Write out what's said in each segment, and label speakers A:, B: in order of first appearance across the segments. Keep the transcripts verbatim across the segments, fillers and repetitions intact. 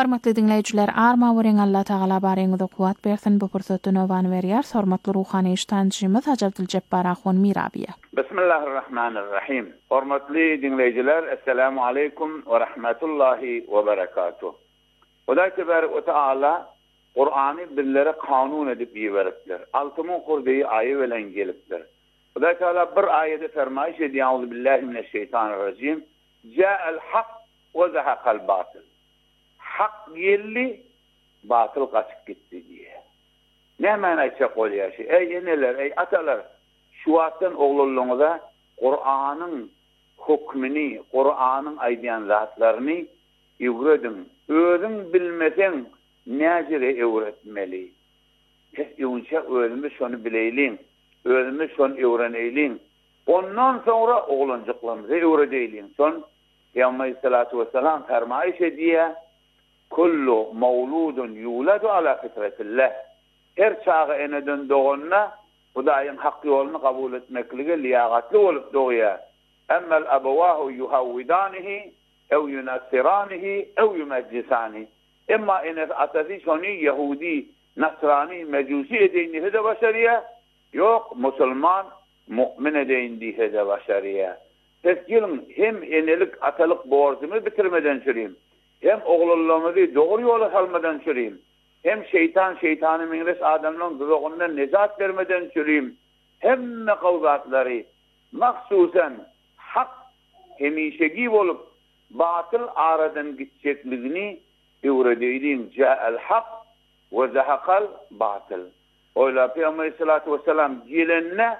A: Hormatly dinleyijiler, arma wering Allah Taala bareňizde kuwat bersin. Bu pursatda nowan berýär. Hormatly ruhany iştanjymyz Hacı Abdülcebbar Ahun Mirabiýe.
B: Bismillahirrahmanirrahim. Hormatly dinleyijiler, assalamu alaykum we rahmetullahi we berekatuh. Hudaý tebarek we taala Qur'any bizlere kanun edip ýiberipdir. Altymyň kurdygy aýy bilen gelipdir. Hudaý taala bir aýede fermaýş edýär. Auzu billahi mineşşeytanirracim. Ja'al haq we zahaqal batil. Hak geldi, batıl kaçıp gitti diye. Ne manaysa qolyar şey. Ey eneler, ey atalar, şu wagtdan ogluluğuňyza Qur'anyň hukmini, Qur'anyň aýdýan zatlaryny öwredin. Özüň bilmeseň näjere öwretmeli. Hes ýunça özümi şonu bileýlin, özümi şonu öwreneýlin. Ondan sonra oglanjyklymyzy öwredeýlin. Son Peygamber sallallahu aleyhi ve sellem fermaýş edýär. Kullu mawludun yuladu ala fitratillah. Her çağı eneden doğanna Hudaýyň hak ýoluny kabul etmekligi liýagatly bolup doğýar. Emmel abawahu yuhawwidanihi ew yunassiranihi ew yumajjisanihi. Emma enes atadi şonu Yahudi, Nasrani, Mecusi edeyni hede başarıya, yok Müslüman, mu'min edeyni hede başarıya. Tesgilin hem enelik atalık borcumu bitirmeden çüreyim. Hem oğlullığımızı doğru yola salmadan çüreyim. Hem şeytan şeytanı minres adamların duzağından nezat vermeden çüreyim. Hem kavgatları maksusen hak hemişegi olup batıl aradan gidecekliğini öğredeydin. Ca'al hak ve zahaqal batıl. Oyla Peygamber aleyhissalatu vesselam gelenne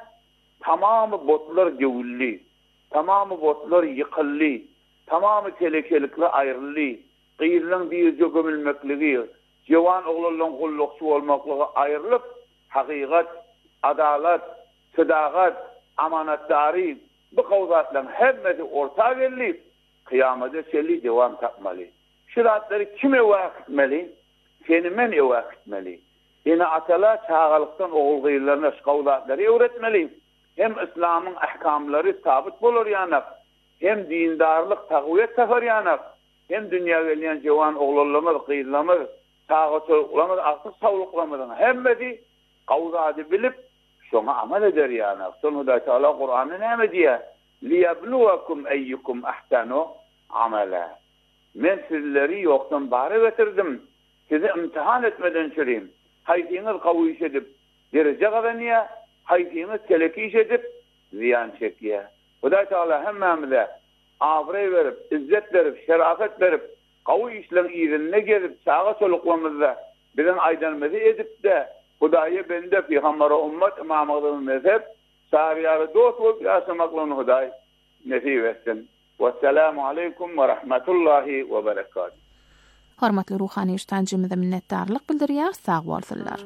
B: tamamı botlar gevulli, tamamı botlar yıkıllı, tamamı telekelikle ayrıllı. Qiyirlan diýje gömülmekligi, jewan oglanlaryň gullukçy bolmaklygy aýrylyp, hakykat, adalat, sadagat, amanatdary bu gowzatlaryň hemmesi orta gelip, kıyamada şeli devam tapmaly. Şuratlary kime wagtmeli? Seni men wagtmeli. Ene atala çağalykdan ogul gıylaryna gowzatlary öwretmeli. Hem İslamyň ahkamlary sabit bolar ýanyk, hem dindarlyk tagwiyet safar ýanyk. Hem dünya gelýän jewan oglanlar, gıylamlar, sağçylar, aksyk sawlyklamyň hemmesi gowzady bilip, şoňa amal eder ýany. Şonu da Taala Qur'any näme diýär? Liyabluwakum eyyukum ahsanu amala. Men sizleri yoktan bari getirdim. Sizi imtihan etmeden çüreyim. Haydiňiz gawy iş edip, derece gawanýa, haydiňiz keleki iş edip, ziyan çekýär. Hudaý Taala hemmemize abray verip, izzet verip, şerafet verip, gawy işlerin ýerine gelip, çağa soluklamyzda bilen aýdanmazy edip de, Hudaýa bende Peygamber ummet imamlygyny mezhep, sariyary dost bolup ýaşamaklaryny Hudaý nesip etsin. Wassalamu aleykum we rahmetullahi we berekatuh.
A: Hormatly ruhany iştanjymyza minnetdarlyk bildirýär. Sag bolsunlar.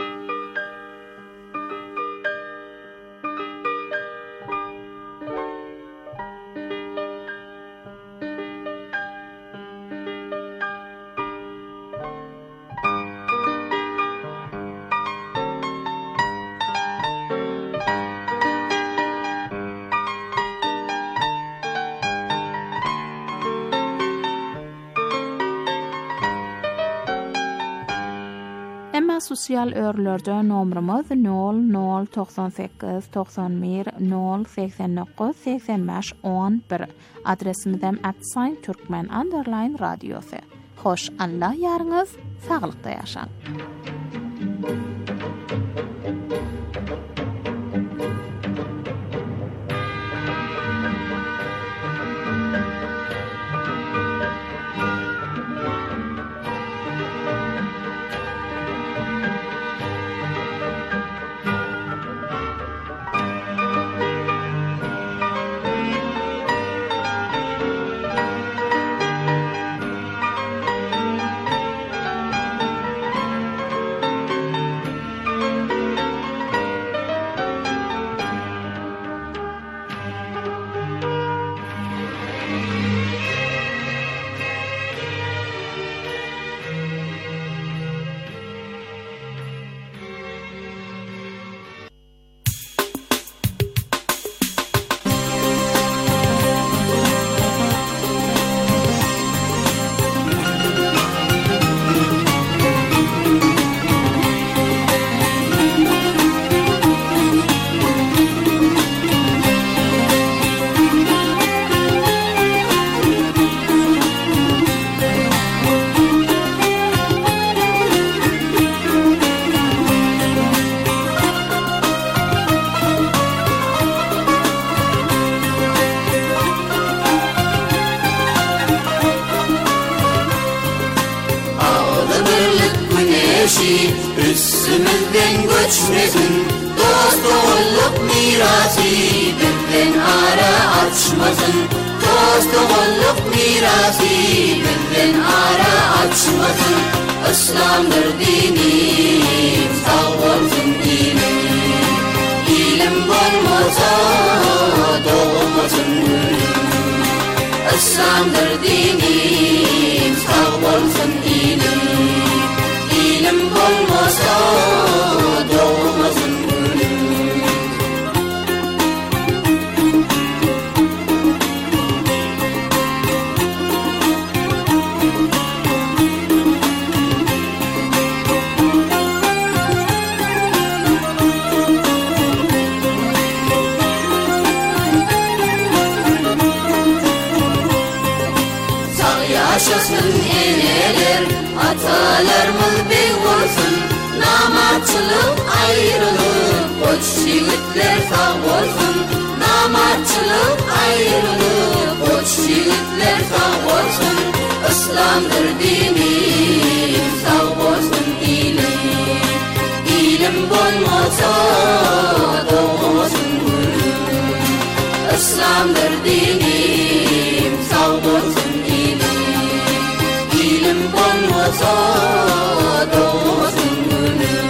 A: Sosial örlerde nomrumuz nol nol doksan sekiz doksan bir nol seksen dokuz seksen beş on bir. Adresimiz hem at sign Türkmen underline radyosu. Hoş Allah yarınız, sağlıkta yaşan.
C: Gözümüzden göçmesin dost doğulluk mirası, bizden ara açmasın. Dost doğulluk mirası, bizden ara açmasın. İslam'dır dinim, sağ olsun dinim. İlim olmasa doğmasın gülüm. İslam'dır dinim, sağ olsun dinim. İlim olmasa doğmasın gülüm. Yaşasın eneler, atalarımız bey olsun. Namatçılık ayrılık, koç yiğitler sağ olsun. Namatçılık ayrılık, koç yiğitler sağ olsun. İslam'dır dinim, sağ olsun ilim. İlim olmasa doğmasın gülüm. İslam'dır dinim, sağ olsun. İlim olmasa doğmasın gülüm.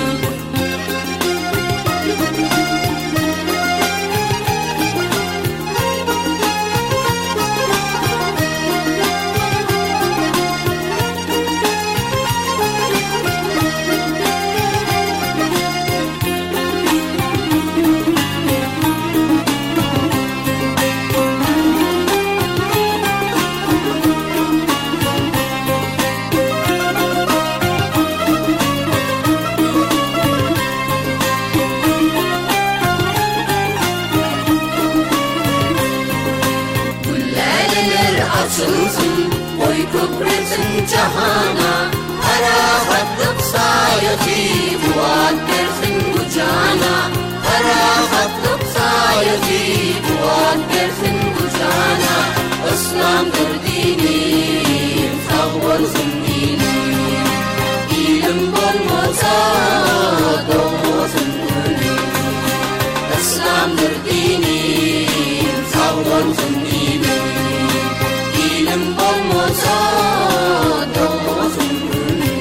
C: Açılsın, oy küpresin cahana. Arahatlık sayeti, fuat versin bu cana. Arahatlık sayeti, fuat versin bu cana. İslam'dır dinim, sağ olsun ilim. İlim olmasa doğmasın gülüm. İslam'dır dinim, sağ olsun ilim. İlim olmasa doğmasın gülüm.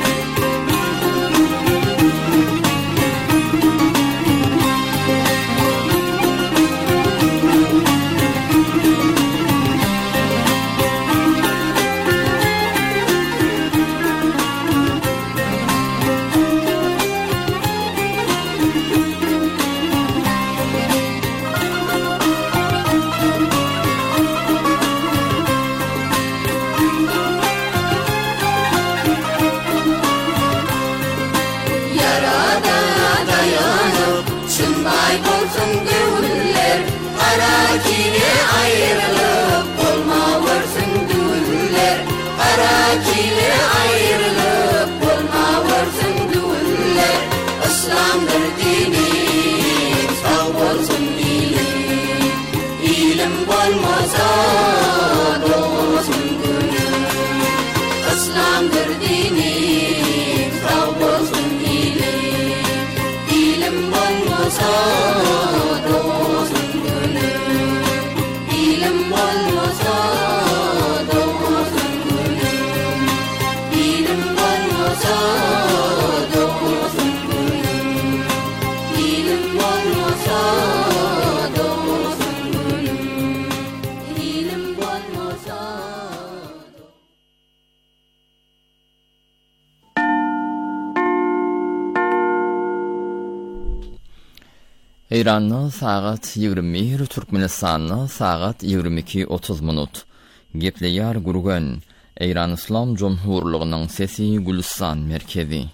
C: Kaybolsun gönüller, Karakine ayrılıp olmavarsın düğünler. Karakine ayrılıp olmavarsın düğünler. İslam'dır dinim, sağ olsun ilim. İlim olmasa doğmasın gülüm. İslam'dır dinim, sağ olsun ilim. İlim olmasa doğmasın gülüm. İlim olmasa doğmasın gülüm. İlim olmasa doğmasın gülüm. İlim olmasa doğmasın gülüm. İlim olmasa.
D: İran'da saat yigirme bir, Türkmenistan'da saat yigirme iki otuz minut. Gepleýär gurgan İran İslam Cumhurluğunyň sesi Gülistan merkezi.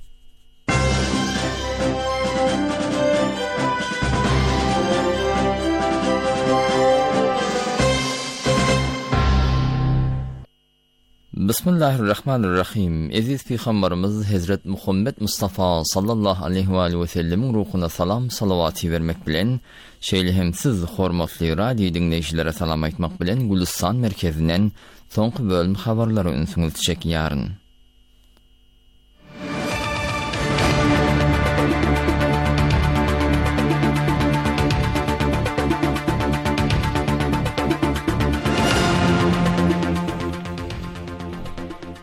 D: Bismillahirrahmanirrahim. Aziz Peygamberimiz Hazret Muhammed Mustafa sallallahu aleyhi ve aleyhi ve sellemin ruhuna salam salavati vermek bilen, şeýle hem siz hormatly radio dinleýijilere salam aýtmak bilen Gülistan merkezinden soňky bölüm habarlary ünsüňiz çekýäryn.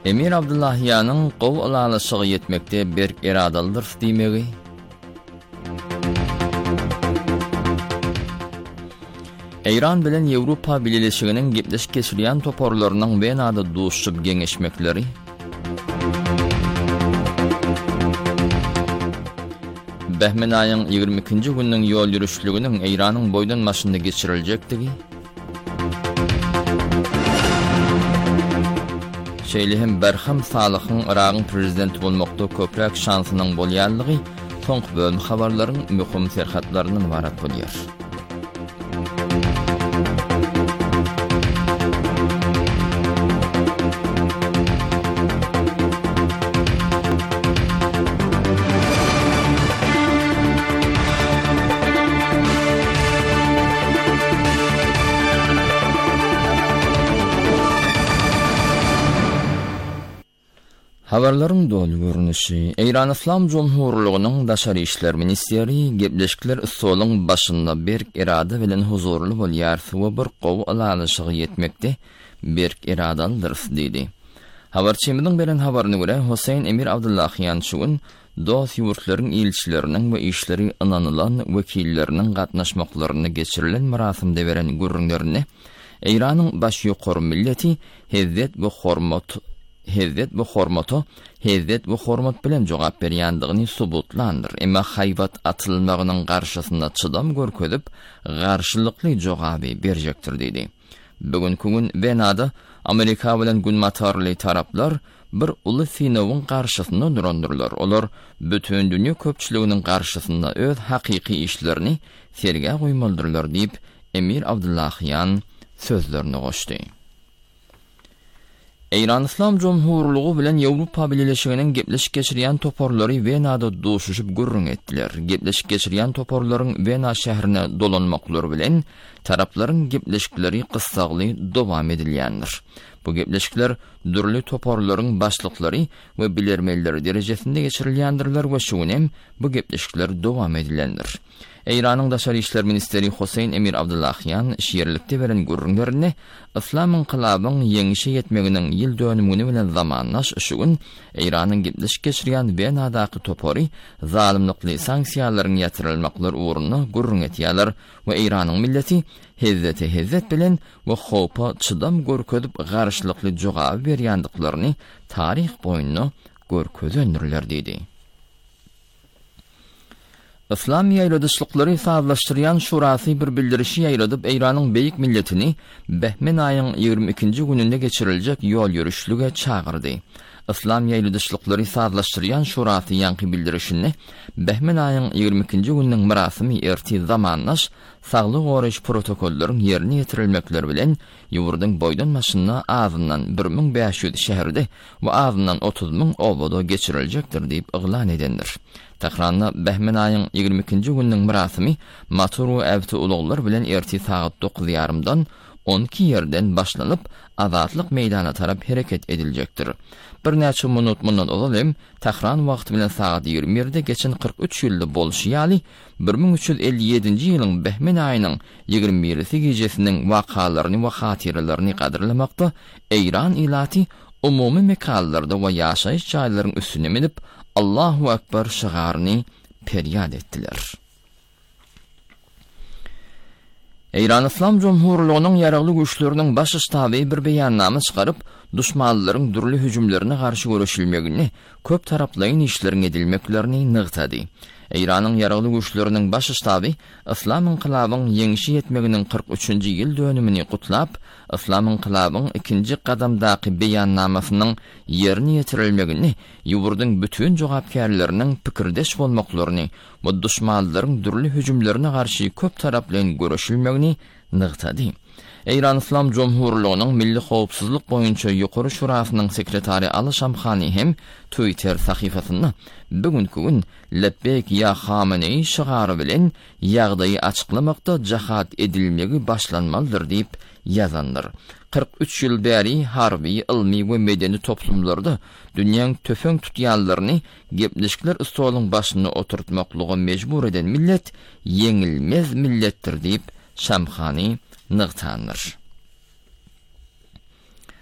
D: Emir Abdullahyan'ın qow alalyşygy yetmekde berk eradalydyr diýmegi. Iran bilen Ýewropa Birleşiginiň gepleşik geçirýän toporlarynyň Wenada duşup geňeşmekleri. Behmen aýyň ýygrimi ikinji günniň ýol ýürüşliginiň Iranyň boýdan maşynda geçiriljekdigi. Şeýlehem Berham Salyhyň Iragyň prezidenti bolmakda köpräk şansynyň bolýanlygy soňky bölüm habarlaryň möhüm serhatlaryndan ibarat bolýar. Habarlaryň dolu görnüşi. Iran Islam Jumhurlygynyň daşary işler ministeri gepleşikler üsuluň başynda berk irada bilen huzurly bolýar we bir qow alalyşygy yetmekde berk iradalydyr diýdi. Habarçymyň beren habaryna görä Husayn Emir Abdullahyan şugun dost ýurtlaryň ilçileriniň we işleri ynanylan wekilleriniň gatnaşmaklaryny geçirilen marasimde beren gürrüňlerini Iranyň baş ýokary milleti hezzet we hormat Hezzet bu hormato, hezzet bu hormat bilen jogap berýändigini subutlandyr. Emma haýbat atylmagynyň garşysynda çydam görkezip, garşylykly jogaby berjekdir diýdi. Bugünkü gün Wenada Amerika bilen günmatarly taraplar bir uly sinowyň garşysynda durandyrlar. Olar bütün dünýä köpçüliginiň garşysynda öz hakyky işlerini serge goýmaldyrlar diýip Emir Abdullahyan sözlerini goşdy. Iran Islam Jumhurlygy bilen Ýewropa Birleşiginiň gepleşik geçirýän toporlary Wenada duşuşyp gürrüň etdiler. Gepleşik geçirýän toporlaryň Wena şäherine dolanmaklary bilen taraplaryň gepleşikleri gysagly dowam edilýändir. Bu gepleşikler dürli toporlaryň başlyklary we bilermelleri derejesinde geçirilýändirler we şunem bu gepleşikler dowam edilýändir. Iranyň daşary işler ministeri Husayn Emir Abdullahyan şeýerlikde beren gürrüňlerini Islam inqilabynyň ýeňişe ýetmeginiň ýyl dönümini bilen zamanlaş şugun Iranyň gepleşik geçirýän Wenadaky topory zalimlikli sanksiýalaryň ýatyrilmaklary uğruna gürrüň etýärler we Iranyň milleti hezzete hezzet bilen we howpa çydam görkezip garşylykly jogaby berýändiklaryny tarih boýunça görkezýändirler diýdi. İslam ýaýladyşlyklary sazlaşdyrýan şurasy bir bildirişi ýaýladyp Iranyň beýik milletini Behmen aýyň ýygrimi ikinji gününde geçiriljek ýol ýürüşlige çagyrdy. İslam ýaýladyşlyklary sazlaşdyrýan şurasy ýanky bildirişini Behmen aýyň ýygrimi ikinji günniň marasymy erti zamanlaş saglyk goraýyş protokollaryň ýerine ýetirilmekleri bilen ýurduň boýdan maşyna azyndan bir miň beş ýüz şäherde we azyndan otuz miň obada geçiriljekdir diýip iglan edendir. Tahranda Behmen aýyň ýygrimi ikinji günniň marasymy maturu äwti uluglar bilen erti saat dokuz ýarymdan on iki ýerden başlanyp azatlyk meýdana tarap hereket ediljekdir. Bir näçe minut mundan olalym Tahran wagty bilen saat ýygrimi birde geçen kırk üç ýylda bolşýaly bir miň üç ýüz elli ýedinji ýylyň Behmen aýynyň ýygrimi birisi gecesiniň wakalaryny we hatyralaryny gadyrlamakda Iran ilati umumy mekanlarda we ýaşaýyş jaýlarynyň üstüne minip Allahu Ekber şigaryny peryad etdiler. Iran Islam Jumhurlygynyň ýaragly güýçleriniň baş ştaby bir beýannama çykaryp, düşmanlaryň dürli hüjümlerine garşy görüşilmegini, köp taraplaýyn işleriň edilmeklerini nygtady. Iranyň ýaragly güýçleriniň baş ştaby Islam inqilabynyň ýeňişe ýetmeginiň kırk üçinji ýyl dönümini gutlap, Islam inqilabynyň ikinji gadamdaky beýannamasynyň ýerine ýetirilmegini, ýurduň bütün jogapkärleriniň pikirdeş bolmaklaryny we düşmanlaryň dürli hüjümlerine garşy köp taraplaýyn görüşilmegini nygtady. Iran Islam Jumhurlygynyň Milli Howpsuzlyk boýunça ýokary şurasynyň sekretary Ali Şamkhani hem Twitter sahyfasynda bugünkü gün Lebbek ya Khamenei şigary bilen ýagdaýy açyklamakda jahat edilmegi başlanmalydyr diýip ýazandyr. kırk üç ýyl bäri harby, ilmi we medeni toplumlarda dünýäň töfeň tutýanlaryny gepleşikler üstüniň başyna oturtmaklygy mejbur eden millet ýeňilmez milletdir diýip Şamkhani nygtandyr.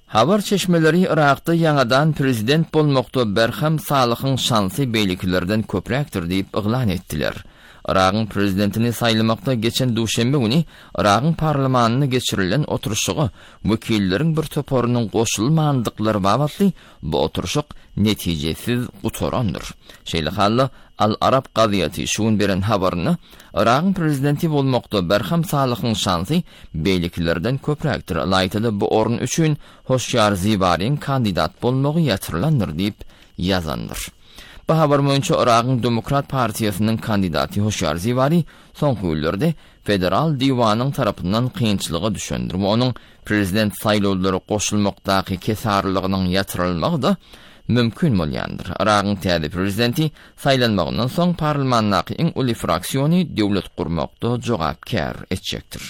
D: Habar çeşmeleri Irak'ta yanadan prezident bolmakta Berham Salıh'ın şansı beyliklerden köprektir deyip ıglan ettiler. Irak'ın prezidentini saylamakta geçen duşembe günü Irak'ın parlamanını geçirilen oturuşuğu vekillerin bir toporunun koşulmandıkları babatlı bu oturuşuk neticesiz utorandır. Şeyli hallı Al-Arab qadiyati şuun beren habarını Irak'ın prezidenti bolmakta Berham Salıh'ın şansı beyliklerden köprektir. Alaytıda bu orun üçün Hoşyar Zivari'nin kandidat bolmağı yatırılandır deyip yazandır. Bu habar boyunca Irak'ın Demokrat Partiyasının kandidatı Hoşyar Zivari son güllerde federal divanın tarafından kıyınçılığa düşendir. Bu onun prezident saylovları koşulmaktaki kesarlığının yatırılmağı da mümkün bolyandır. Irak'ın täze prezidenti saylanmağından soň parlamentdaki iň uly fraksiyony döwlet kurmakda jogapkar etjekdir.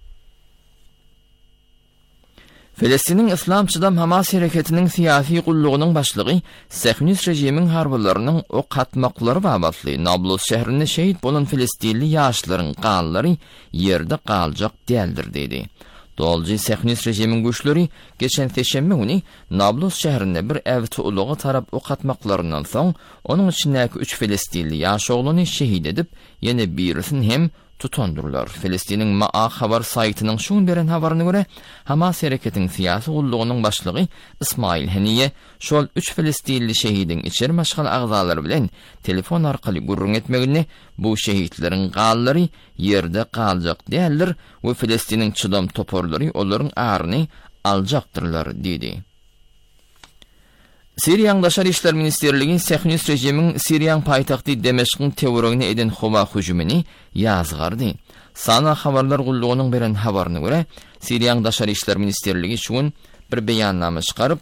D: Filistin'in İslamçıdam Hamas hareketinin siyasi gulluğunun başlığı Sehnis rejimiň harbylarynyň o katmaklary babatly Nablus şäherinde şehit bolan Filistinli ýaşlaryň gallary ýerde galjak däldir dedi. Dolji Sehnis rejimiň güçleri geçen seşembe günü Nablus şäherinde bir ev tuğluğu tarap o katmaklarından soň onun içindäki üç Filistinli ýaş ogluny şehit edip ýene birisini hem tutundurlar. Filistin'in Ma'a habar saytynyň şuň beren habaryna göre Hamas hareketiniň siyasi gulluğunyň başlygy İsmail Haniye şol üç Filistinli şehidiň içeri maşgal agzalary bilen telefon arkaly gurrun etmegini bu şehitleriň gallary ýerde galjak däldir we Filistin'in çydam toporlary olaryň aryny aljaktyrlar dedi. Siriýanyň Daşary işler ministerligi Sehnis rejimiň Siriýanyň paýtagty Demeşkyň terrorine eden howa hüjümini ýazgardy. Sana habarlar gulluğunyň beren habaryna göre Siriýanyň Daşary işler ministerligi şuň bir beýannama çykaryp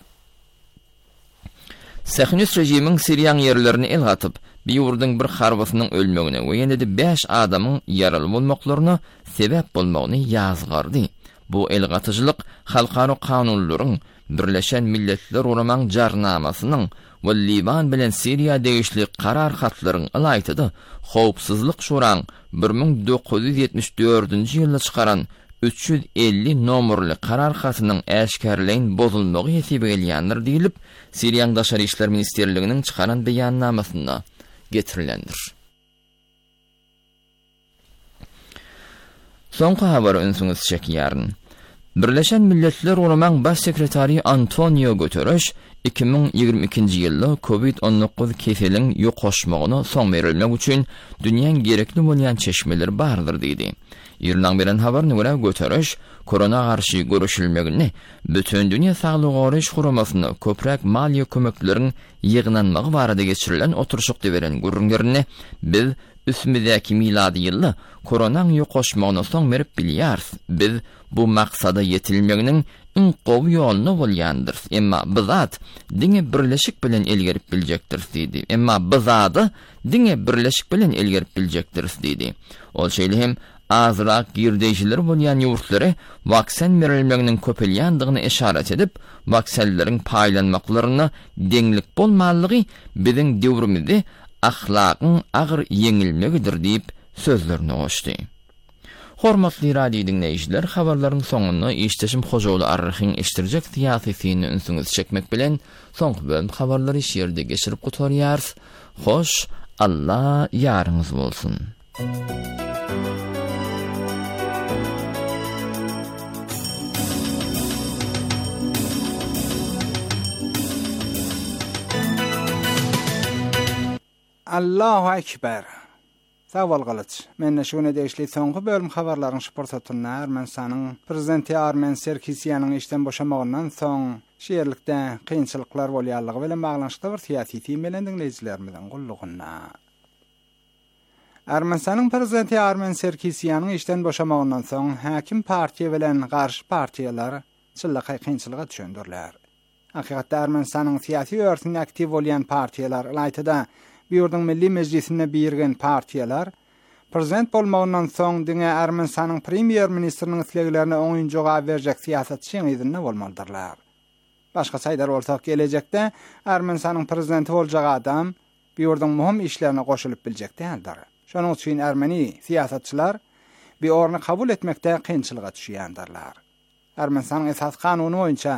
D: Sehnis rejimiň Siriýanyň ýerlerini el gatyp bir ýurdyň bir harbasynyň ölmegine we ýene-de beş adamyň ýaraly bolmaklaryna sebäp bolmagyny ýazgardy. Bu el gatyjylyk halkary kanunlaryň Birleşen Milletler Uraman jarnamasynyň we Liban bilen Siriýa degişli karar hatlaryň alaytydy. Howpsuzlyk şuraň bir ming dokuz ýuz ýetmiş dördünji ýylda çykaran üç yüz elli nomerli karar hatynyň äşkärleýin bozulmagy hesaba edilýändir diýilip, Siriýanyň Daşary işler ministerliginiň çykaran beýannamasynda getirilendir. Soňky habar öňsüňiz çekýäryn. Birleşen Milletler Uraman baş sekretary Antonio Guterres iki ming ýygrimi ikinji ýylda covid on dokuz keseliň ýokaşmagyna soň berilmek üçin dünýäň gerekli bolýan çeşmeleri bardyr diýdi. Ýerden beren habaryna görä Guterres korona garşy görüşilmegini bütün dünýä saglyk goraş guramasyna köprek maliýe kömekleriň ýygnanmagy barada geçirilen oturuşykda beren gurrunlaryny biz üsmüdäki miladi ýylda koronaň ýokaşmagyna soň berip bilýäris. Biz bu maksada yetilmeginin in gowy ýoluny bolýandyr. Emma bizat diňe birleşik bilen elgerip biljekdir diýdi. Emma bizady diňe birleşik bilen elgerip biljekdir diýdi. Ol şeýle hem azrak girdejiler bolýan ýurtlary vaksin berilmeginiň köpelýändigini işaret edip, vaksinleriň paýlanmaklaryny deňlik bolmalygy biziň döwrümizde ahlakyň agyr ýeňilmegidir diýip sözlerini goşdy. Hormatly radio dinleýijiler, habarlaryň soňuna işteşim Hojaly Arryhyň iştirjek siýasatyny ünsüňiz çekmek bilen soňky bölüm habarlary şeýerde geçirip gutarýarys. Hoş, Allah ýaryňyz bolsun.
E: Allahu ekber. Sawal galyç. Men şuňa deýişli soňky bölüm habarlaryň şportatyny Ermenistanyň prezidenti Armen Sarkisyanyň işden boşamagyndan soň şeýerlikde kynçylyklar bolýanlygy bilen baglanşykda bir syýasy teýmelen dinleýijilerimizden gullugyna. Ermenistanyň prezidenti Armen Sarkisyanyň işden boşamagyndan soň häkim partiýa bilen garşy partiýalar çyllaky kynçylyga düşendirler. Hakykatda Ermenistanyň syýasy örtünde aktiv bolýan partiýalar aýtyda Ýurduň Milli Mejlisine birgen partiýalar prezident bolmagyndan soň diňe Ermenistanyň premier ministriniň isleglerine oňun jogap berjek siýasatçyň ýerine bolmalydylar. Başga saýdar bolsak gelejekde Ermenistanyň prezidenti boljak adam ýurduň muhim işlerine goşulyp biljek däldir. Şonuň üçin Ermeni siýasatçylar bir orny kabul etmekde kynçylyga düşýändirler. Ermenistanyň esas kanuny boýunça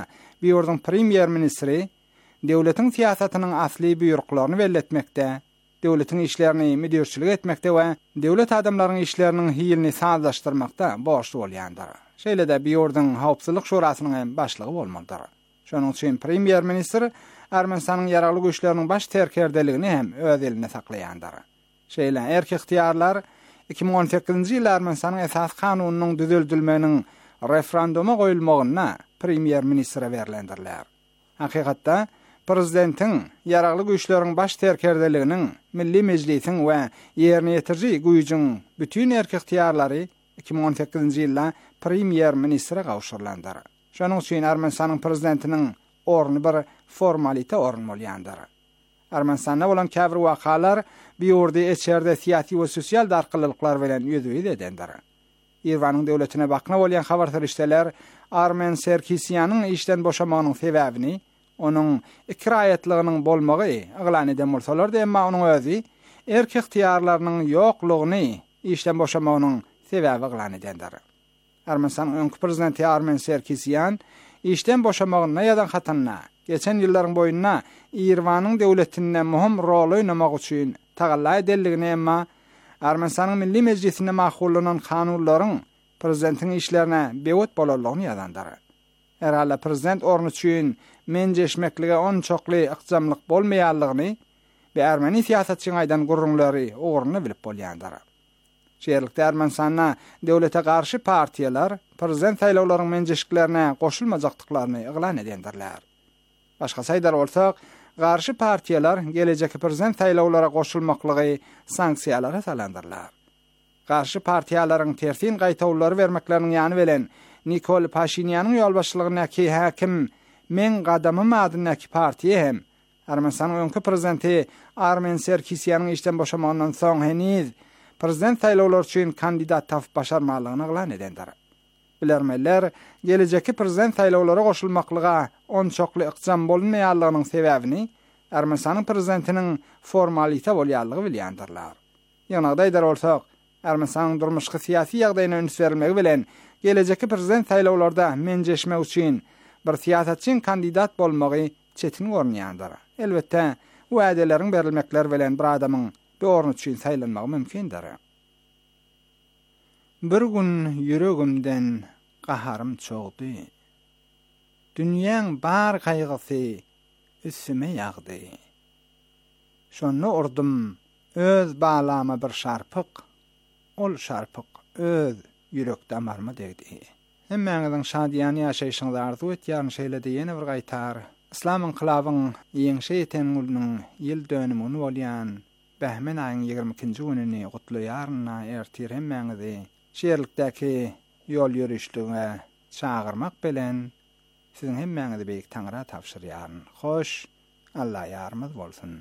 E: bir ýurdun premier ministri döwletiň siýasatynyň asly buýruklaryny belletmekde, döwletiň işlerini müdirçilik etmekde we döwlet adamlarynyň işlerini hiyilini sazlaşdyrmakda borçly bolýandyr. Şeýle de bir ýurdun hawpsuzlyk şurasynyň hem başlygy bolmalydyr. Şonuň üçin premier ministr Ermenistanyň ýaragly güýçleriniň baş terkerdeligini hem öz eline saklaýandyr. Şeýle erk ihtiýarlar iki bin on sekizinji ýyl Ermenistanyň esas kanunynyň düzeltilmeginiň referenduma goýulmagyna premier ministre berilendirler. Hakykatda prezidentiň ýaragly güýçleriň baş terkerdeliginiň Milli Mejlisiň we ýerine ýetirji güýjüň bütün erk ihtiýarlary iki bin on sekizinji ýylda premier ministre gawşyrylandyr. Şonuň üçin Ermenistanyň prezidentiniň orny bir formalite orny bolýandyr. Ermenistanda bolan käbir wakalar bir ýurda içerde siýasy we sosial darkylyklar bilen ýüzüňiz edendir. İrwanyň döwletine bakna bolýan habar terişdeler Armen Serkisiyanyň işden boşamagynyň sebäbini onuň ikraýatlygynyň bolmagy aglan eden bolsalar da emma onuň özi erk ihtiýarlarynyň ýoklugyny işden boşamagynyň sebäbi aglan edendir. Ermenistanyň öňkü prezidenti Armen Serkisiyan işden boşamagyna ýadan hatanna geçen ýyllaryň boýunna İrwanyň döwletinde muhim rol oynamak üçin tagalla edildigini emma Ermenistanyň Milli Mejlisinde maqullanan kanunlaryň prezidentiň işlerine bewet bolalagyny ýadandyr. Herhalde prezident orny üçin menjeşmeklige on çokly ykjamlyk bolmaýanlygyny we Ermeni siýasatçyň aýdan gurrunlary ogruny bilip bolýandyr. Şeýerlikde Ermenistanda döwlete garşy partiýalar prezident saýlawlarynyň menjeşiklerine goşulmajakdyklaryny eglan edendirler. Başga saýdar bolsak, garşy partiýalar gelejeki prezident saýlawlara goşulmaklygy sanksiýalara salandyrlar. Garşy partiýalaryň tersin gaýtawlary bermekleriniň ýany bilen Nikol Pashinýanyň ýolbaşçylygyndaki häkim Men Gadamy adynyňky partiýa hem Ermenistanyň öňkü prezidenti Armen Serkisiyanyň işden boşamanyndan soň heniz prezident saýlawlary üçin kandidat tapyp başarmalygyny eglan edendir. Bilermeler gelejeki prezident saýlawlara goşulmaklyga on çokly ykjam bolmaýanlygynyň sebäbini Ermenistanyň prezidentiniň formalite bolýanlygy bilýändirler. Ýanagda aýdar bolsak, Ermenistanyň durmuşky siýasy ýagdaýyna üns berilmegi bilen gelejeki prezident saýlawlarda menjeşmek üçin bir siýasatçyň kandidat bolmagy çetin görünýändir. Elbetde, wädeleriň berilmekler bilen bir adamyň bir orny üçin saýlanmagy mümkindir. Bir gün yüregimden qaharym çoğdy. Dünýäň bar gaýgysy üstüme ýagdy. Şonu ordum öz balama bir şarpyk. Ol şarpyk öz ýürek damarma degdi. Hemmeňiziň şadýany ýaşaýşyňyzy arzu etýän şeýlede ýene bir gaýtar. İslam inqilabyň ýeňşe ýeteniginiň ýyl dönümini bolýan Behmen aýynyň ýygrimi ikinji gününi gutlaýarna ertir hemmeňizi şeýerlikdäki ýol ýürüşlige çağırmak bilen siziň hemmeňizi beýik Taňra tapşyrýaryn. Hoş, Allah ýarymyz bolsun.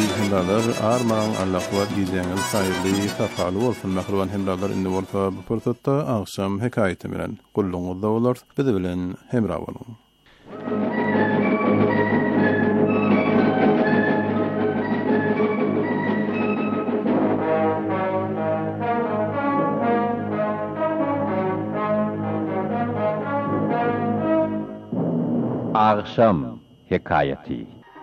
F: hemdalar arman allaqwat diýdiňiz saýly tafaly bolsun mahruwan hemdalar indi bolsa bu pursatda akşam hekaýeti bilen gulluňyzda bolar bizi bilen hemra boluň.
G: Akşam hekayeti.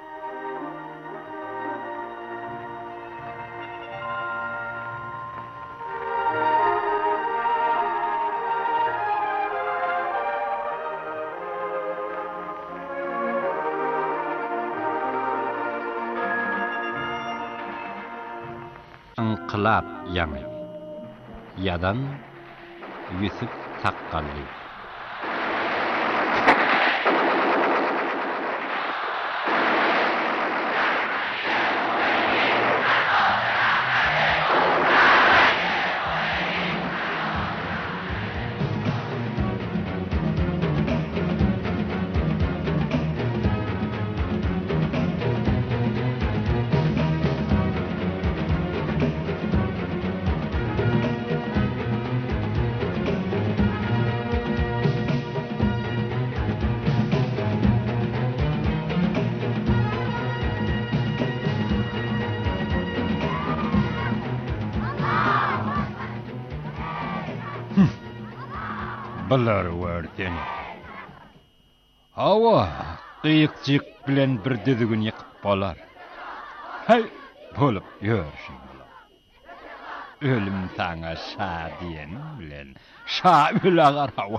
G: İnqilab yanı. Yadan Yusuf Saqqalli. Bular werdeni. Hawa qıyıqçık bilen bir düdügün yıqıp bolar. Hey, bolup ýörşin bolar. Ölüm taňa şa diýen bilen şa ülagar hawa.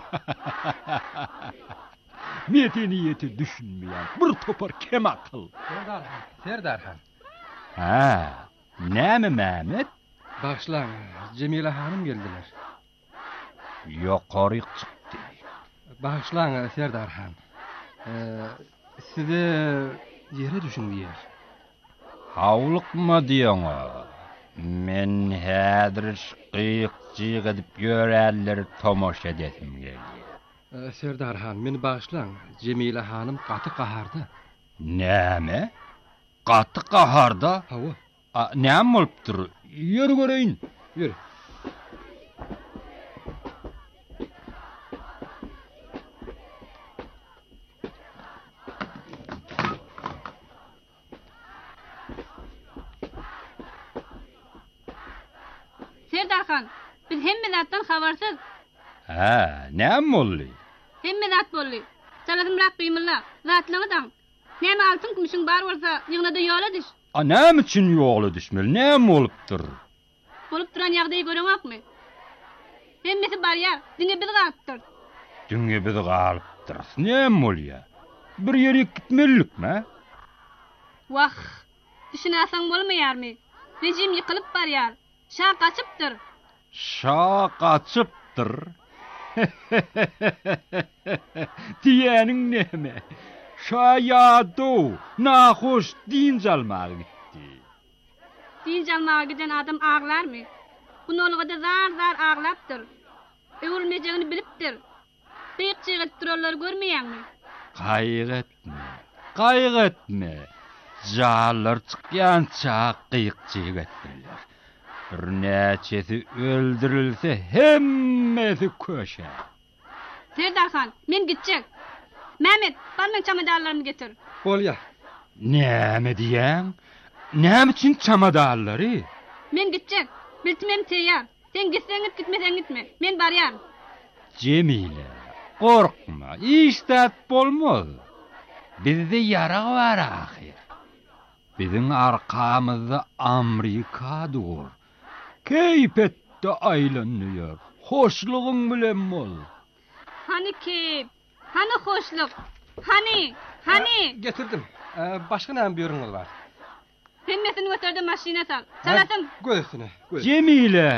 G: Metini yeti düşünmeýän bir topar kem akyl.
H: Serdar, Serdar han.
G: Ha, näme Mehmet?
H: Başlaň, Jemila hanım geldiler.
G: Ýokary çykdy.
H: Başlaň Serdar han. Ee, size yere düşünmeýär.
G: Hawlykma diýeňa. Men häzir qıyıqçyk edip ýörälleri tomoşa edesim gelýär.
H: Ee, Serdar han, meni başlaň. Jemila hanım gaty gahardy.
G: Näme? Gaty gaharda?
H: Hawa.
G: A, näme bolupdyr? Ýöri göreýin.
H: Ýöri.
I: Serdarxan, biz hemme zatdan habarsız.
G: Ha, näme boldy?
I: Hemme zat boldy. Saladım rak biýmilla, zatlaňydan. Näme altyn gümüşiň bar bolsa, ýyňnada ýola düş.
G: A, näme üçin ýola düşmeli? Näme bolupdyr?
I: Bolup duran ýagdaýy göreňokmy? Hemmesi barýar, diňe biz galypdyr.
G: Diňe biz galypdyr. Näme bolýar? Bir ýere gitmelikmi?
I: Wah, düşünäseň bolmaýarmy? Rejim ýykylyp barýar. Şa kaçıptır.
G: Şa kaçıptır. Diýäniň näme? Şa ýado, nahoş din jalmagy gitdi.
I: Din jalmagy giden adam ağlarmy? Bunolygada zar zar ağlapdyr. Öwülmejegini bilipdir. Qıyıqçyk etdirler görmeýärmi?
G: Gaýretme. Gaýretme. Jallar çykýança qıyıqçyk etdirler. Bir näçesi öldürilse hemmesi köşe.
I: Serdarxan, men gitjek. Mehmet, barmen çamadarlarını getir.
H: Bolýa.
G: Näme diýäň? Näme üçin çamadallary?
I: Men gitjek. Biltimem teýär. Sen gitseň git, gitmeseň gitme. Men barýar.
G: Jemile, korkma. Iştat bolmaz. Bizde ýara bar ahir. Biziň arkamyzda Amerika dur. Keypetde aýlanýar. Hoşlugyň bilen bol.
I: Hani keyp? Hani hoşluk? Hani? Hani?
H: Getirdim. Ee, başka näme buyrugyňyz bar?
I: Hemmesini götürdi maşina sal. Salatym.
H: Göýsüne.
G: Jemile.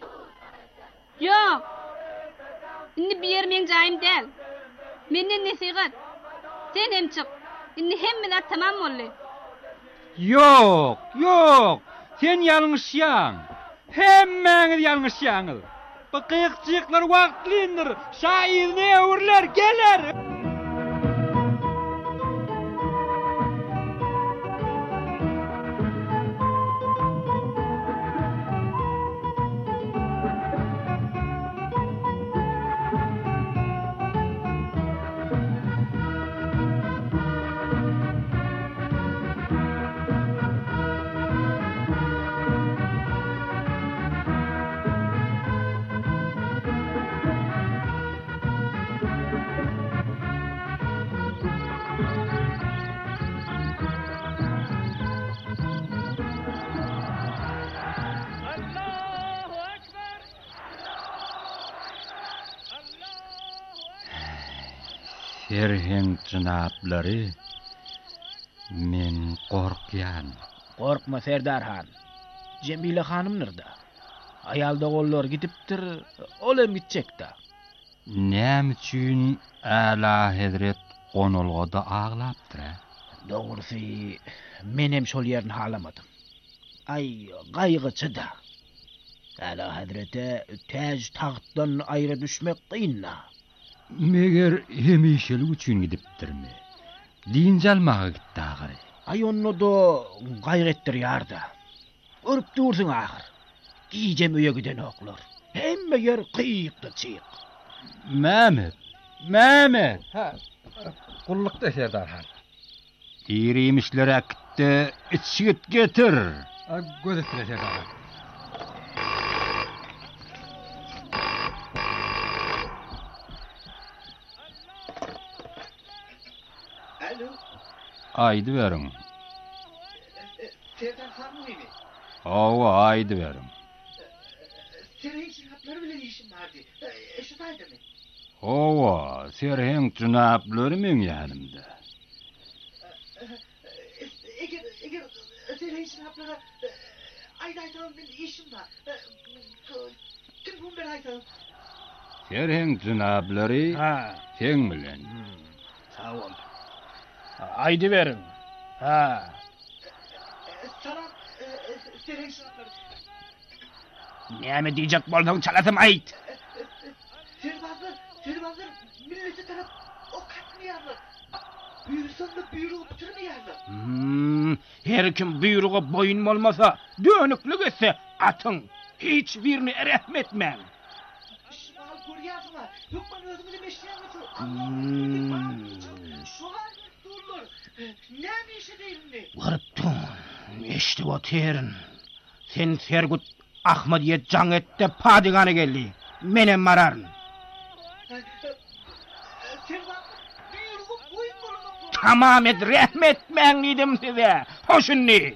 I: Yok. Indi bir yer men jaýym däl. Menden nesihat. Sen hem çık. Indi hemmeler tamam boldy.
G: Yok, yok. Sen ýalňyşýaň. Hemmeňiz ýalňyşýaňyz. Bu qıyıqçyklar wagtlydyr. Şaýyny öwürler geler. Serheng janaplary, men gorkyan.
J: Korkma Serdar Han. Cemile hanım nerede? Ayalda gollar gidiptir, olem gitjekda.
G: Näme üçin Ala Hazret gonulgada ağlapdyr?
J: Doğrusu men hem şol yerini halamadım. Ay gaýgyçyda. Ala Hazrete täz tagtdan aýra düşmek gynna.
G: Meger hemişelik üçin gidipdirmi? Din jalmaga gitdi agary.
J: Ay onu da gayrettir yarda. Görüp dursun ahir. Gijem öye giden oklar. Hemme yer kıyıkta çıyık.
G: Mehmet, Mehmet.
H: Ha, kullukta Serdar Han.
G: İrimişler akitte içgit getir.
H: Göz ettiler Serdar Han.
K: Alo.
G: Aydı verin.
K: Serdar Han mı mi?
G: Ova aydı verin.
K: Serheng jünapları bilen işim vardı. Şutaydı mı?
G: Ova, serheng jünapları men yanımda.
K: Eger, eger serheng jünaplara ayda aytalım bir işim var. Telefon ver aytalım.
G: Serheng jünapları
J: Ha,
G: sen bilen.
J: sağ ol. Aydı verin. Ha.
K: Salam serheng jünapları.
J: Näme diýjek bolsaň çalasym aýt.
K: Serbazlar, serbazlar milleti taraf o katmıyarlar. Buyursan da buyruğu bitirmeyarlar.
J: Hmm, her kim buyruğa boyun bolmasa, dönüklük etse atın. Hiç birini erehmetmem.
K: Şimal koruyarsınlar. Yok ben özümüzü meşleyemedim.
J: Hmm.
K: Şu an durlar. Ne mi işe değil mi?
J: Gariptun, eşdi o terin. Sen Sergut Ahmediye can ette padigana geldi. Menem mararın.
K: Serbazlar buyruğu boyun bolmasa.
J: Tamam et rahmet meğnidim size. Hoşunni.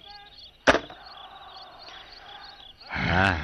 G: Ha.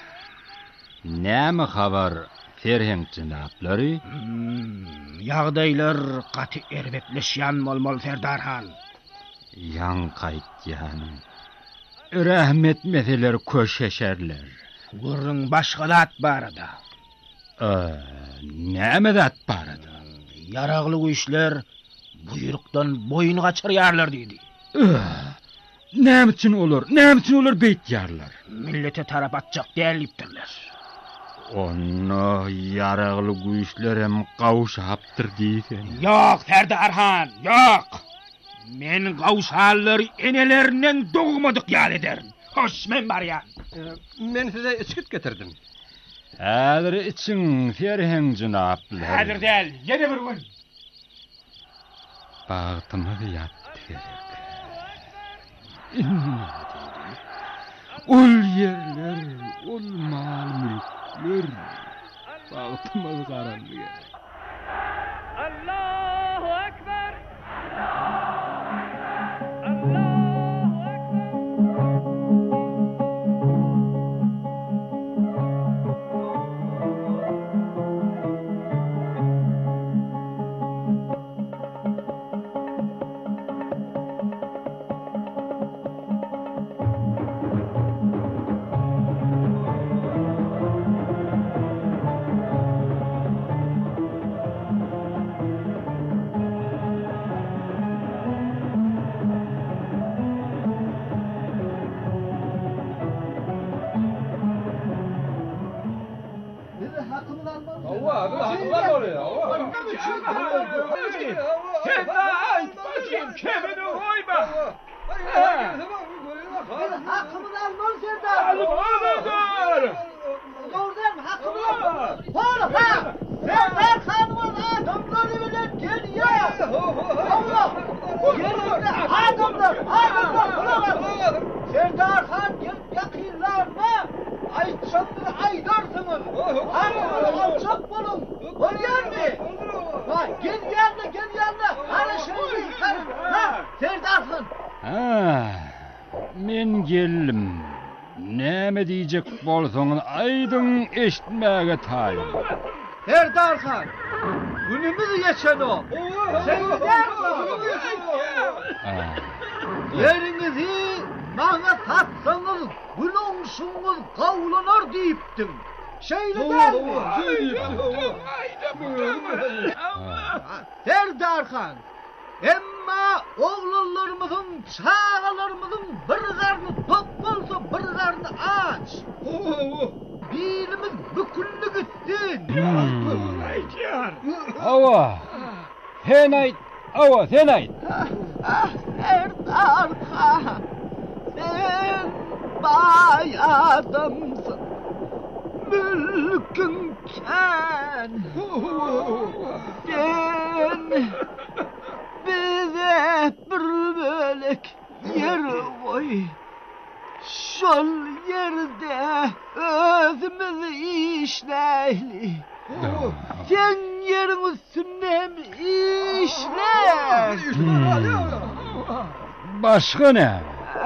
G: Näme habar serheng jünapları?
J: Hmm, yağdaylar katı erbekleşyan molmol Serdar Han.
G: Yan qaytyan. Rahmet meseler köşeşerler.
J: Gurrun başka da at barada.
G: Aa, näme dat barada?
J: Yaraglı bu işler buyruktan boyun kaçıryarlar dedi.
G: Näme üçin olur? Näme üçin olur beýtýarlar?
J: Millete tarap atjak dälipdirler.
G: Onu yaraglı güýçler hem gawşapdyr diýsen.
J: Yok Serdar Han, yok. Men gawşalary enelerinden dogmadyk ýal ederim. Hoş men barýan.
H: Men size içkit getirdim.
G: Häzir için serheng jünaplar.
J: Häzir däl, ýene bir gün.
G: Bagtymy ýatdy gerek. Ol yerler, ol mal mülkler. Bagtymy garandy gerek.
C: Allahu Ekber.
K: Hakkımı almam Serdar. Almam. Doğrudan hakkımı almam. Oğlum ha. Serdar Hanım'ın adamları bile geliyor. Allah. Yerinde adamlar. Adamlar. Bulamaz. Serdar Han gelip yakınlar mı? Ayçanları aydarsınız. Hakkımı alçak bulun. Oluyor mu? Ha, gel yanına gel yanına. Hani şimdi yıkarım. Ha, Serdar Han.
G: Ha. Men geldim. Näme diýjek bolsaň aýdyň eşitmäge taýyn.
K: Serdar Han. Günümüz geçen o. Seyler yerinizi bana satsanız gülüngsünüz kavlanır deyiptim. Şeyle değil mi? Serdarhan, emma oğullarımızın, çağalarımızın bir karnı top olsa bir karnı aç. Dilimiz büküllü gittin.
G: Ava, henayt, ava, henayt.
K: Serdarhan, sen bay adamsın. Mülkün sen. Sen bize bir bölük yer koy. Şol yerde özümüz işleyli. Sen yerin üstüne işler.
G: Başka ne?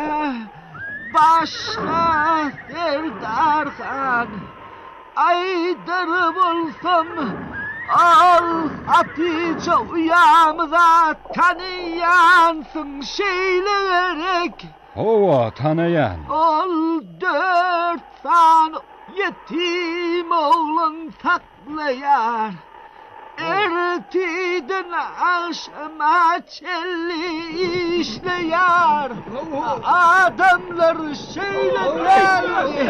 K: Başka Serdarhan. Aydarım olsam al Hatice uyamıza tanıyansın şeylerek.
G: Ova tanıyan.
K: Ol dört san yetim oğlun saklayar. Ertiden akşama çelli işleyar. Adamlar şeyler.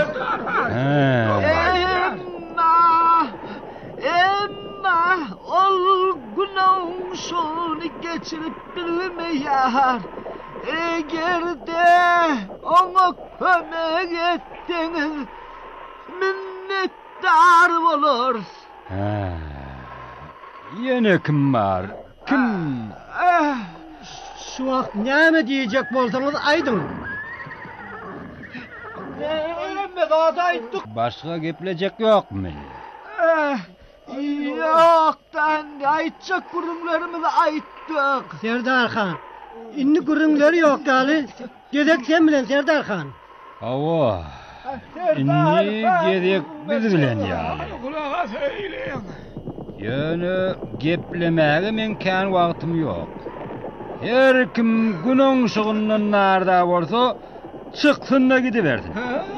K: Emma, emma ol günahın şunu geçirip bilmeyar. Eğer de ona kömek ettiniz minnettar olur.
G: Ha. Yine kim var? Kim?
J: Şu vakt ne mi diyecek bolsanız aydın.
K: Öyle daha ayttık.
G: Başka gepilecek yok mu?
K: Yoktan aytacak kurumlarımızı ayttık.
J: Serdarhan, inni gürünleri yok gali. Gedek sen bilen Serdarhan.
G: Ava, inni gedek biz bilen yani. Yani geplemeye mümkün vaktim yok. Her kim günün şığından narda varsa çıksın da gidiversin.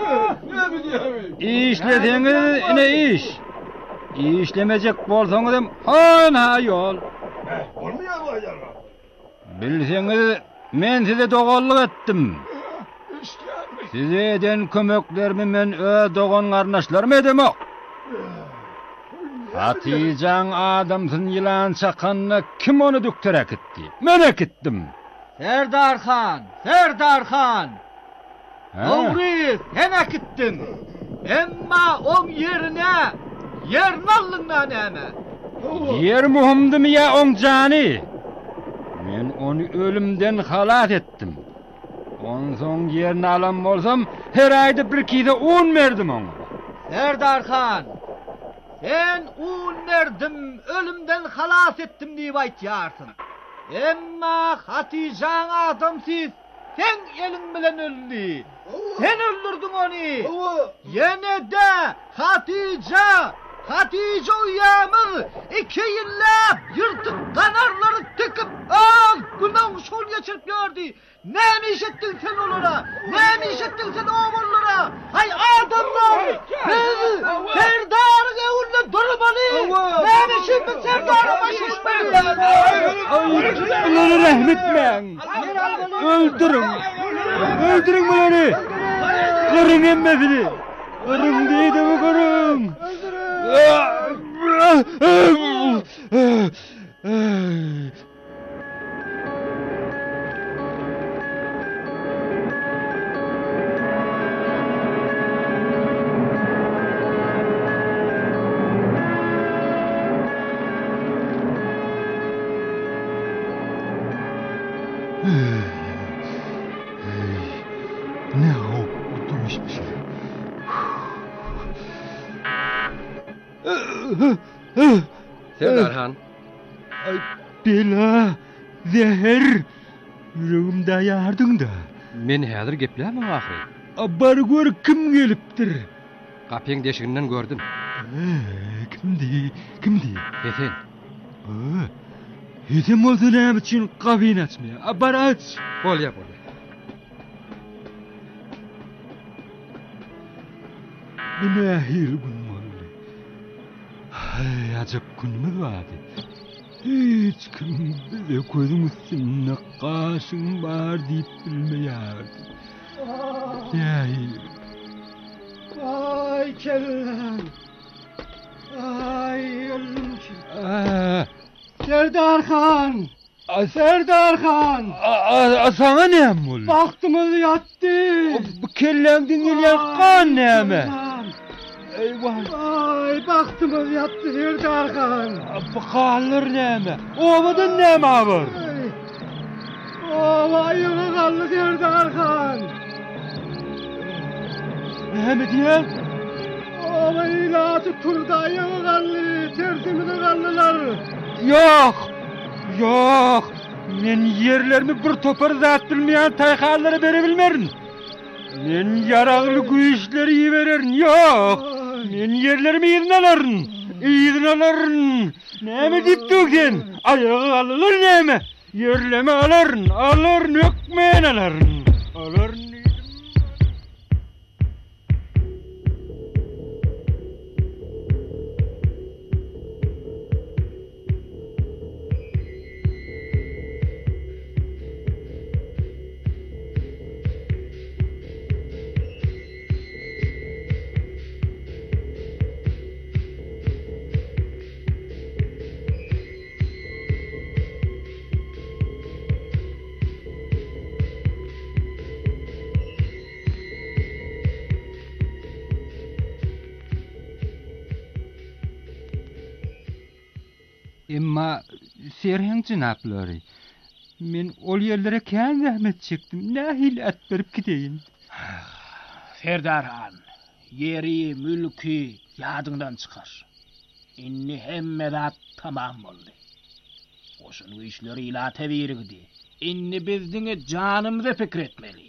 G: İşlediğiniz ne iş? İşlemeyecek bolsanız han ha yol. Bilseniz men size doğallık ettim. Size eden kömeklerimi men ö doğan kardeşlerime edemem. Hatice'ň adamsın yılan çakanına kim onu döktürek etti? Merak ettim.
K: Serdarhan, Serdarhan. Doğru, sen hak ettin. Emma on yerine yer nallından eme.
G: Yer muhimdi mi ya on cani? Men onu ölümden halat ettim. On son yerini alan bolsam her ayda bir kide un verdim ona.
K: Serdarhan. Sen un verdim, ölümden halas ettim diye aytyarsın. Emma Hatice'ň adamsız, sen elin bilen öldü. Sen öldürdün onu. Yine de Hatice, Hatice uyamır. İki yıllap yırtık kanarları tıkıp al günah şol geçirip gördü. Ne mi işettin sen onlara? Ne mi işettin sen oğullara? Hay adamlar! Biz Serdar'ın evinde durmalı! Ne mi şimdi Serdar'ı başışmalı?
G: Bunları rahmetmeyin! Öldürün! Öldürün bunları! Kırın emmesini! Kırın deydi mi kırın!
L: Ne o durmuş bir şey.
H: Serdarhan.
L: Ay bela, zehir. Yüreğimde yardın da.
H: Men häzir geplämem ahry.
L: Abar gör kim gelipdir.
H: Kapyň deşiginden gördüm.
L: Ee, kimdi? Kimdi?
H: Efen.
G: Hedem olsa ne için kabin açmaya? Abar aç.
H: Bol ya bol.
G: Ne ahir gün oldu. Hay acaba gün mü vardı? Hiç kim bize koydum üstüne kaşın var deyip bilmeyerdi. Ya
J: Ay kellan. Ay ölüm ki. Serdar Han. Serdar Han.
G: Sana ne oldu?
J: Baktımız yattı.
G: Bu kellendin ile kan ne mi?
J: Eyvah. Ay baktımız yattı Serdar Han.
G: Bu kalır ne mi? Ovadan ne mi var?
J: Ova ayığı kaldı Serdar Han.
G: Ne mi diyen?
J: Ova ilacı turda ayığı kaldı. Tersimi de kaldılar.
G: Yok. Yok. Men yerlerimi bir topar zat bilmeyen tayhallara verebilmerin. Men yarağlı güyüşleri iyi vererin. Yok. Men yerlerimi iyidin aların. İyidin aların. Ne mi dittuken? Ayağı alılır ne mi? Yerleme aların. Aların ökmeyen aların. Aların. Emma serhen cınapları. Men ol yerlere kän zahmet çektim. Nahil at berip gideyim.
J: Serdar Han, yeri, mülkü yadından çıkar. İnni hemmedat tamam oldu. Oşun işleri ila tevirgdi. İnni bizdini canımıza fikretmeli.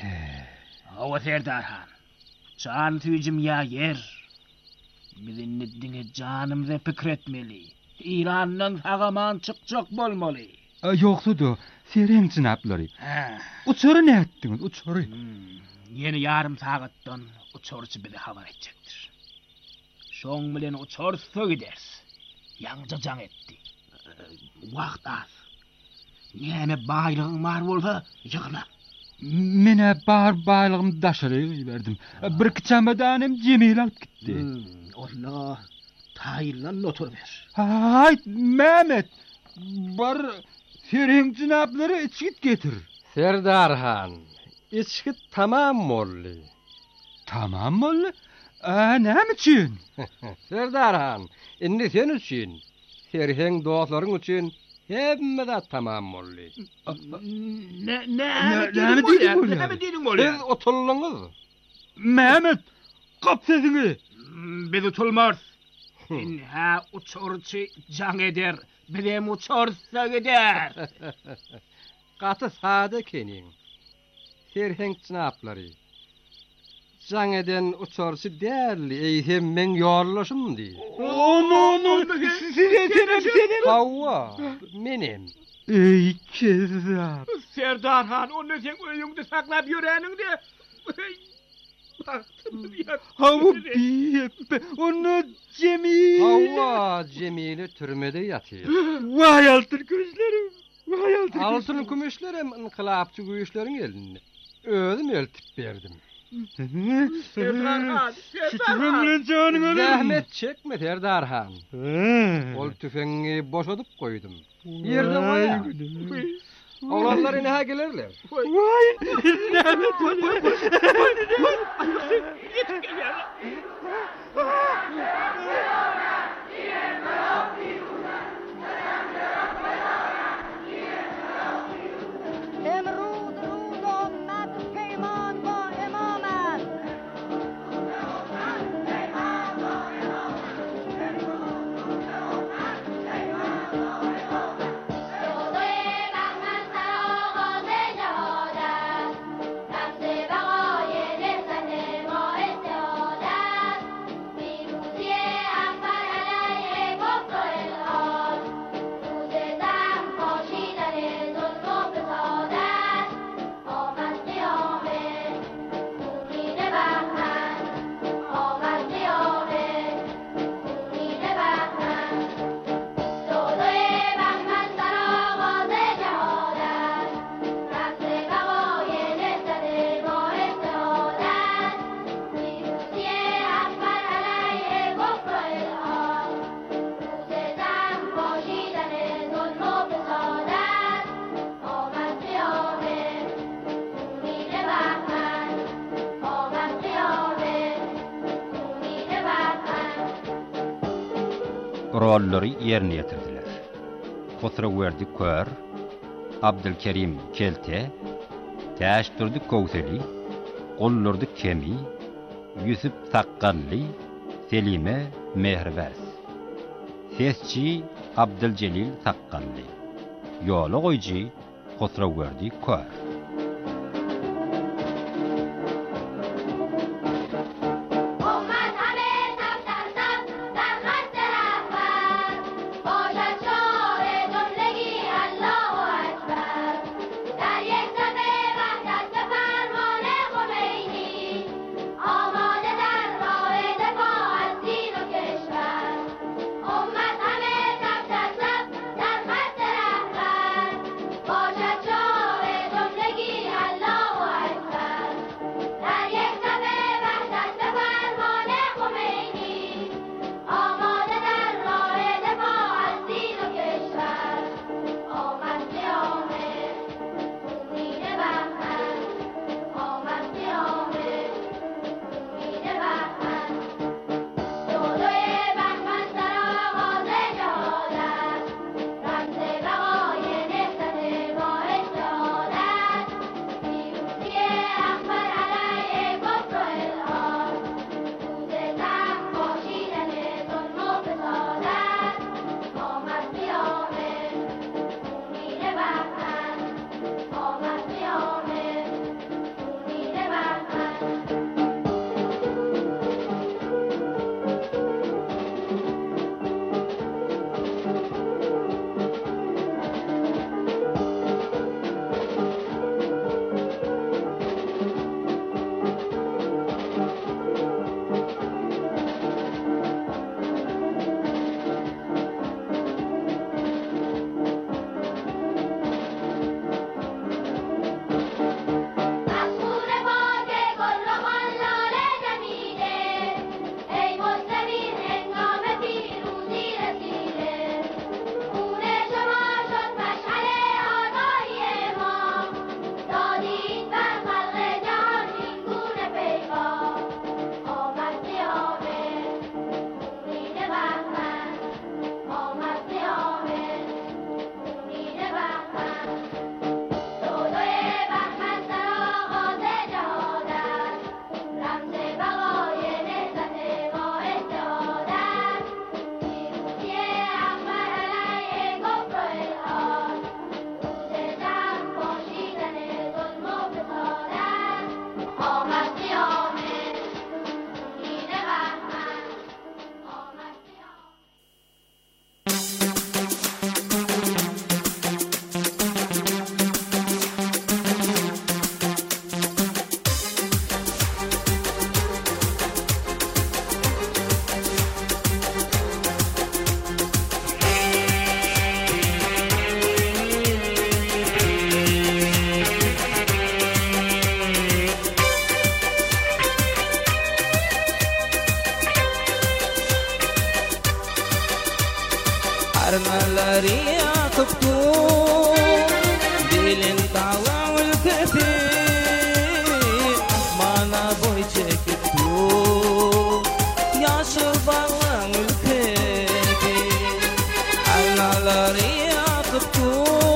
J: Ava Serdar Han, can tücüm ya yer. Biz inni dini canımıza fikretmeli. İran'dan hagaman çıkacak bolmalı.
G: Yoktu da serhen cınapları. Uçarı ne ettiniz? Uçarı.
J: Hmm, yeni yarım saattan uçarıcı bize haber edecektir. Şoň bilen uçarsa gideriz. Yanca can etti. Vakt az. Neme baylığın var bolsa yığına.
G: Mene bar baylığım daşarı verdim. Bir çamadanım Cemil alıp gitti.
J: Hmm, Allah. Taylan otur ver.
G: Hay Mehmet. Bar serhen cınapları içkit getir.
H: Serdar Han, içkit tamam molli.
G: Tamam molli? Aa, ne için?
H: Serdar Han, inni sen için. Serhen dostların için hemme de tamam molli.
J: Ne ne
G: ne mi dedin molli?
J: Ne mi dedin molli?
H: Siz otullunuz.
G: Mehmet, kap sesini.
J: Biz otulmaz. Ha uçorçu can eder. Bilem uçorsa gider.
H: Katı sade kenin. Serhen cınapları. Can eden uçorçu değerli. Eyhem men yorlaşım değil.
G: Onu onu. Size senem senem.
H: Havva. Menem.
G: Ey kezzap.
J: Serdar Han onu sen öýüňde saklap ýöreningde.
G: Havu biyep. Onu Cemil.
H: Havva Cemil'i türmede yatıyor.
G: Vay altın gözlerim. Vay altın.
H: Altın kümüşlerim inkılapçı güýüşleriň elinde. Özüm eltip berdim.
J: Serdar Han,
G: Serdar Han.
H: Zahmet çekme Serdar Han. Ol tüfeňi boşadyp koydum. Yerde koya. Oğlanlar inaha gelirler.
G: Vay. Zahmet.
C: Yeah.
G: rolları yerine getirdiler. Hosrawerdi Kör, Abdülkerim Kelte, Täşdurdy Kowseli, Gollardy Kemi, Yusuf Sakkalli, Selime Mehrbers. Sesçi Abdülcelil Sakkalli. Yola goýjy Hosrawerdi Kör.
M: Armaları akıptu, dilin dağlar tepi, asmana boy çekiptu, yaşıl bağlar tepi. Armaları akıptu,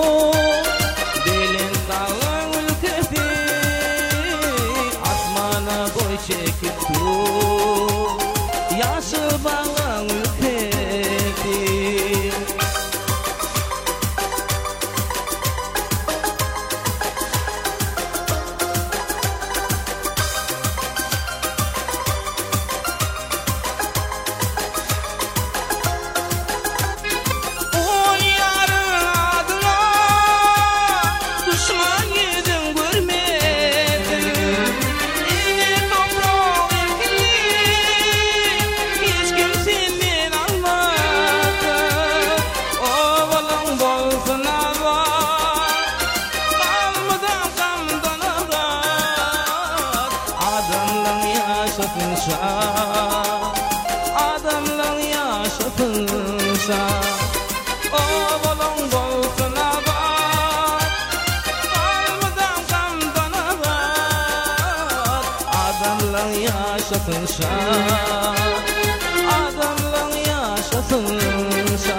M: dilin dağlar tepi, asmana boy çekiptu, yaşıl bağlar tepi. Adamlar yaşatınsa oğlum bolsuna bak, kalmadan kamdana bak. Adamlar yaşatınsa, adamlar yaşatınsa. yaşasınsa.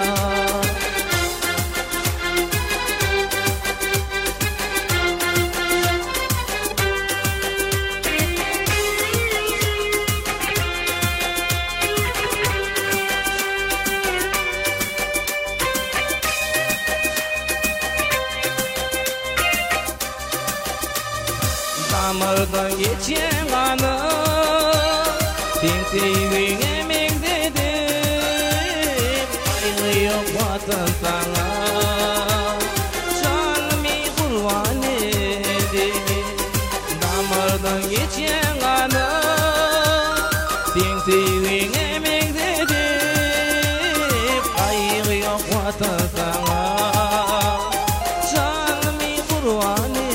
M: Damardan geçen kanı Teng-teng emek dedim Ayrı yok vatan sana Canımı kurban edim Damardan geçen kanı Teng-teng emek dedim Ayrı yok vatan sana Canımı kurban edim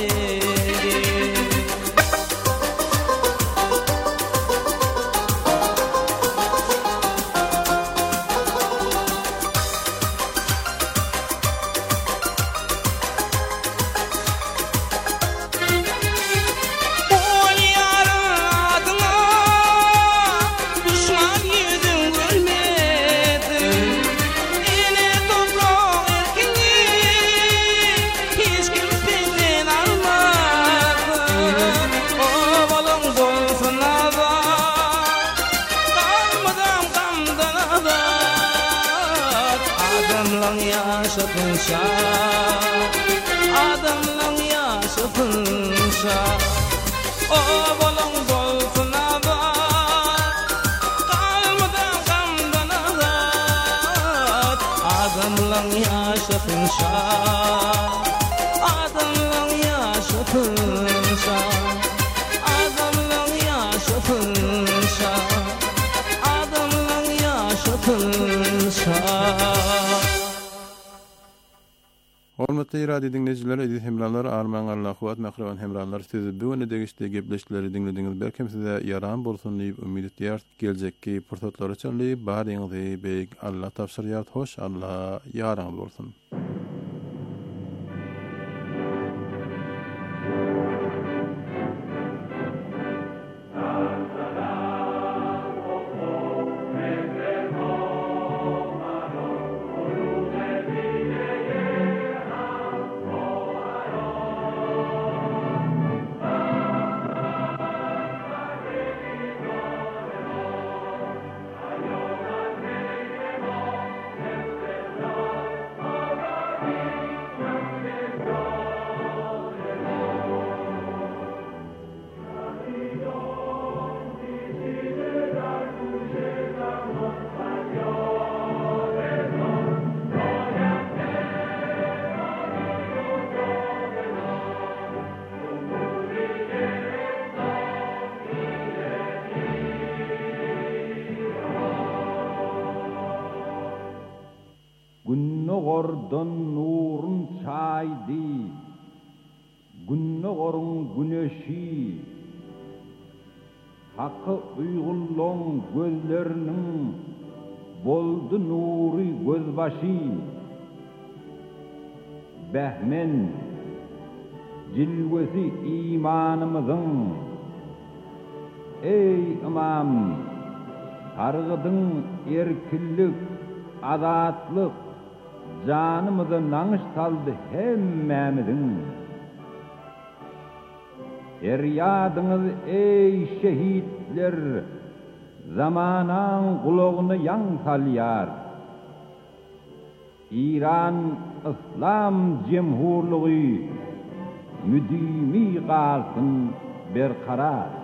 M: yaşatınsa adamlan yaşatınsa o balon bolsun abat kalmadan kamdan azat adamlan yaşatınsa adamlan yaşatınsa adamlan yaşatınsa adamlan yaşatınsa.
F: Hormatly radio dinleyijiler, edit hemranlar, arman Allah kuwat mahraban hemranlar sizi bu öne degişde gepleşleri dinlediňiz. Belkem size yaran bolsun diýip umyt edýär. Geljekki pursatlar üçin baryňyzy beýik Allah tapşyrýar. Hoş Allah yaran bolsun.
N: Günnogordan nurun çaydi, günnogorun güneşi, hakkı uygulloň gözlerinin boldu nuri gözbaşı. Behmen, cilvesi imanımızın, ey imam, targıdın erkillik, azatlık, canımızı naňyş saldy hemmämizin. Eryadyňyz ey şehitler, zamanan gulagyny ýan salýar. İran İslam Cemhurlugy müdimi galsyn berkarar.